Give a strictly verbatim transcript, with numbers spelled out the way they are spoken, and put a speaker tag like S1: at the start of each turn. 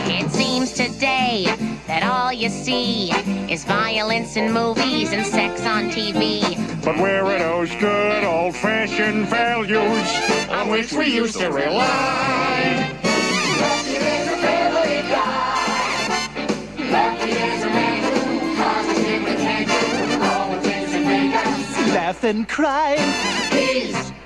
S1: It seems today that all you see is violence in movies and sex on T V.
S2: But where are those good old-fashioned values on which we used to rely?
S3: Lucky there's a family guy. Lucky there's a man who positively can do all the things that make us
S4: laugh and cry.
S3: He's